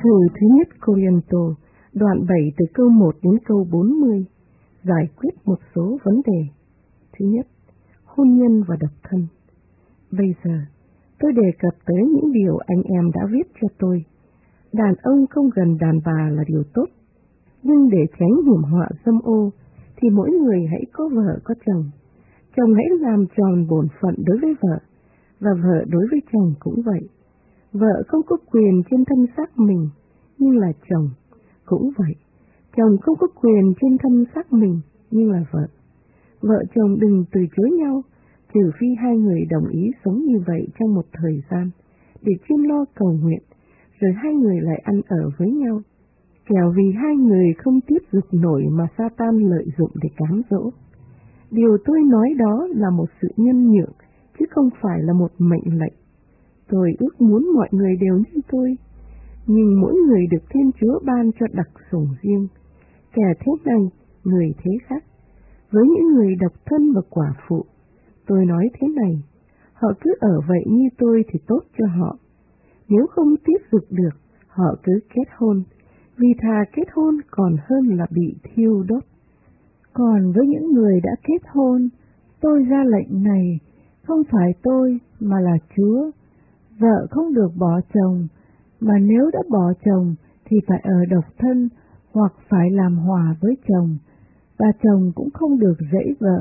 Thư thứ nhất Corinto, đoạn 7 từ câu 1 đến câu 40, giải quyết một số vấn đề. Thứ nhất, hôn nhân và độc thân. Bây giờ, tôi đề cập tới những điều anh em đã viết cho tôi. Đàn ông không gần đàn bà là điều tốt, nhưng để tránh hiểm họa dâm ô, thì mỗi người hãy có vợ có chồng. Chồng hãy làm tròn bổn phận đối với vợ, và vợ đối với chồng cũng vậy. Vợ không có quyền trên thân xác mình, nhưng là chồng cũng vậy. Chồng không có quyền trên thân xác mình, nhưng là vợ. Vợ chồng đừng từ chối nhau, trừ phi hai người đồng ý sống như vậy trong một thời gian, để chuyên lo cầu nguyện, rồi hai người lại ăn ở với nhau. Kẻo vì hai người không tiếp dục nổi mà Satan lợi dụng để cám dỗ. Điều tôi nói đó là một sự nhân nhượng, chứ không phải là một mệnh lệnh. Tôi ước muốn mọi người đều như tôi, nhưng mỗi người được Thiên Chúa ban cho đặc sủng riêng, kẻ thế này, người thế khác. Với những người độc thân và quả phụ, tôi nói thế này, họ cứ ở vậy như tôi thì tốt cho họ. Nếu không tiếp dục được, họ cứ kết hôn, vì thà kết hôn còn hơn là bị thiêu đốt. Còn với những người đã kết hôn, tôi ra lệnh này, không phải tôi mà là Chúa. Vợ không được bỏ chồng, mà nếu đã bỏ chồng thì phải ở độc thân hoặc phải làm hòa với chồng, và chồng cũng không được dẫy vợ.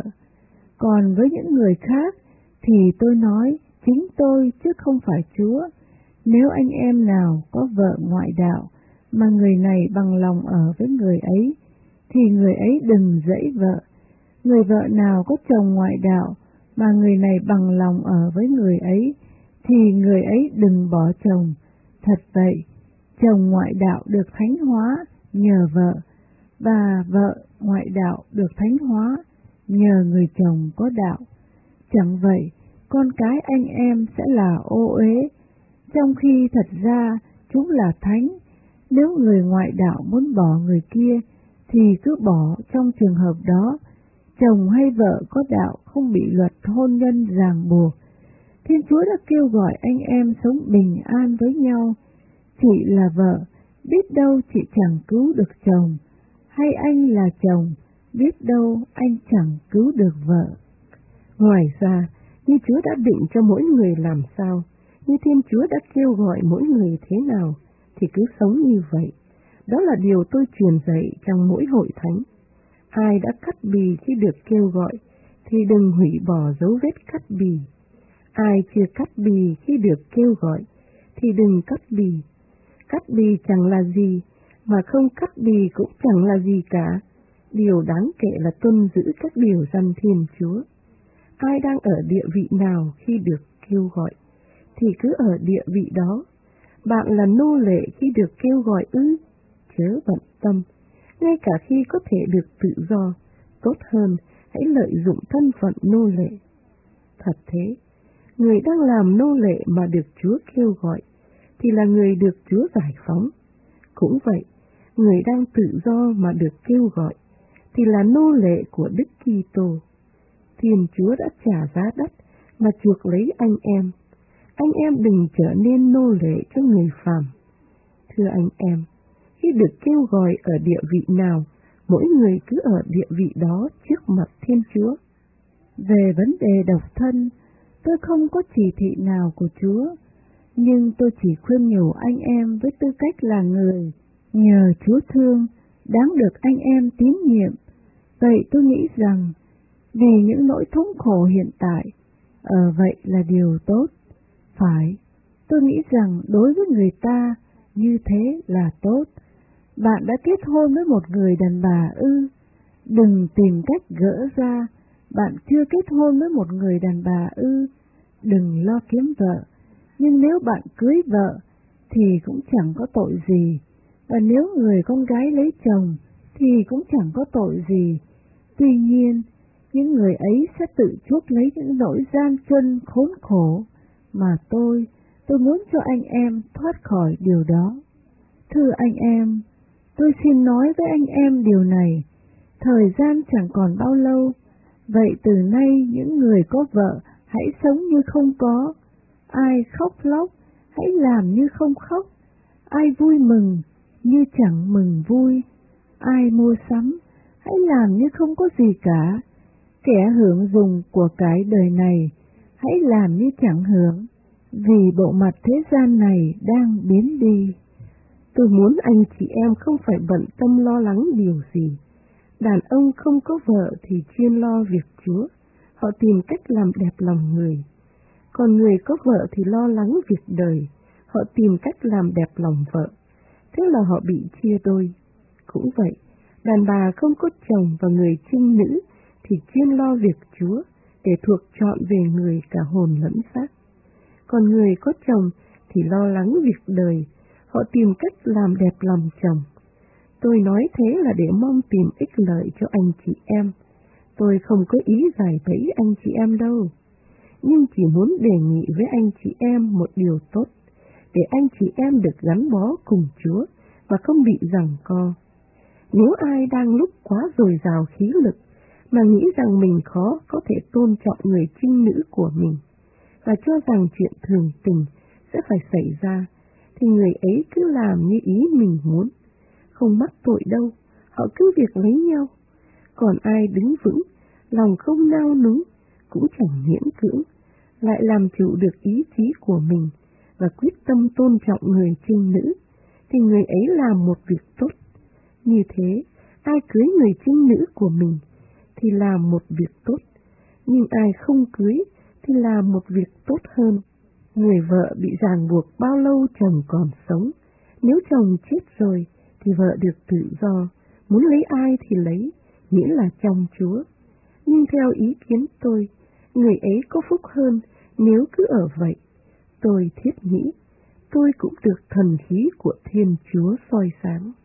Còn với những người khác thì tôi nói chính tôi chứ không phải Chúa. Nếu anh em nào có vợ ngoại đạo mà người này bằng lòng ở với người ấy, thì người ấy đừng dẫy vợ. Người vợ nào có chồng ngoại đạo mà người này bằng lòng ở với người ấy, thì người ấy đừng bỏ chồng. Thật vậy, chồng ngoại đạo được thánh hóa nhờ vợ, và vợ ngoại đạo được thánh hóa nhờ người chồng có đạo. Chẳng vậy, con cái anh em sẽ là ô uế, trong khi thật ra chúng là thánh. Nếu người ngoại đạo muốn bỏ người kia, thì cứ bỏ trong trường hợp đó. Chồng hay vợ có đạo không bị luật hôn nhân ràng buộc. Thiên Chúa đã kêu gọi anh em sống bình an với nhau. Chị là vợ, biết đâu chị chẳng cứu được chồng, hay anh là chồng, biết đâu anh chẳng cứu được vợ. Ngoài ra, như Chúa đã định cho mỗi người làm sao, như Thiên Chúa đã kêu gọi mỗi người thế nào, thì cứ sống như vậy. Đó là điều tôi truyền dạy trong mỗi hội thánh. Ai đã cắt bì khi được kêu gọi, thì đừng hủy bỏ dấu vết cắt bì. Ai chưa cắt bì khi được kêu gọi, thì đừng cắt bì. Cắt bì chẳng là gì, mà không cắt bì cũng chẳng là gì cả. Điều đáng kể là tuân giữ các điều răn Thiên Chúa. Ai đang ở địa vị nào khi được kêu gọi, thì cứ ở địa vị đó. Bạn là nô lệ khi được kêu gọi ư? Chớ bận tâm, ngay cả khi có thể được tự do, tốt hơn hãy lợi dụng thân phận nô lệ. Thật thế, người đang làm nô lệ mà được Chúa kêu gọi, thì là người được Chúa giải phóng. Cũng vậy, người đang tự do mà được kêu gọi, thì là nô lệ của Đức Kitô. Thiên Chúa đã trả giá đắt mà chuộc lấy anh em. Anh em đừng trở nên nô lệ cho người phàm. Thưa anh em, khi được kêu gọi ở địa vị nào, mỗi người cứ ở địa vị đó trước mặt Thiên Chúa. Về vấn đề độc thân, tôi không có chỉ thị nào của Chúa, nhưng tôi chỉ khuyên nhủ anh em với tư cách là người nhờ Chúa thương, đáng được anh em tín nhiệm. Vậy tôi nghĩ rằng, vì những nỗi thống khổ hiện tại, ở vậy là điều tốt. Phải, tôi nghĩ rằng đối với người ta, như thế là tốt. Bạn đã kết hôn với một người đàn bà ư? Đừng tìm cách gỡ ra. Bạn chưa kết hôn với một người đàn bà ư? Đừng lo kiếm vợ. Nhưng nếu bạn cưới vợ, thì cũng chẳng có tội gì. Và nếu người con gái lấy chồng, thì cũng chẳng có tội gì. Tuy nhiên, những người ấy sẽ tự chuốc lấy những nỗi gian truân khốn khổ, mà tôi muốn cho anh em thoát khỏi điều đó. Thưa anh em, tôi xin nói với anh em điều này, thời gian chẳng còn bao lâu, vậy từ nay những người có vợ hãy sống như không có, ai khóc lóc hãy làm như không khóc, ai vui mừng như chẳng mừng vui, ai mua sắm hãy làm như không có gì cả, kẻ hưởng dùng của cái đời này hãy làm như chẳng hưởng, vì bộ mặt thế gian này đang biến đi. Tôi muốn anh chị em không phải bận tâm lo lắng điều gì. Đàn ông không có vợ thì chuyên lo việc Chúa, họ tìm cách làm đẹp lòng người. Còn người có vợ thì lo lắng việc đời, họ tìm cách làm đẹp lòng vợ. Thế là họ bị chia đôi. Cũng vậy, đàn bà không có chồng và người trinh nữ thì chuyên lo việc Chúa để thuộc trọn về người cả hồn lẫn xác. Còn người có chồng thì lo lắng việc đời, họ tìm cách làm đẹp lòng chồng. Tôi nói thế là để mong tìm ích lợi cho anh chị em. Tôi không có ý giải bẫy anh chị em đâu, nhưng chỉ muốn đề nghị với anh chị em một điều tốt, để anh chị em được gắn bó cùng Chúa và không bị giằng co. Nếu ai đang lúc quá dồi dào khí lực mà nghĩ rằng mình khó có thể tôn trọng người trinh nữ của mình và cho rằng chuyện thường tình sẽ phải xảy ra, thì người ấy cứ làm như ý mình muốn, không mắc tội đâu, họ cứ việc lấy nhau. Còn ai đứng vững, lòng không nao núng, cũng chẳng miễn cưỡng, lại làm chủ được ý chí của mình và quyết tâm tôn trọng người trinh nữ, thì người ấy làm một việc tốt. Như thế, ai cưới người trinh nữ của mình thì làm một việc tốt, nhưng ai không cưới thì làm một việc tốt hơn. Người vợ bị ràng buộc bao lâu chồng còn sống, nếu chồng chết rồi thì vợ được tự do, muốn lấy ai thì lấy, miễn là trong Chúa. Nhưng theo ý kiến tôi, người ấy có phúc hơn nếu cứ ở vậy. Tôi thiết nghĩ, tôi cũng được thần khí của Thiên Chúa soi sáng.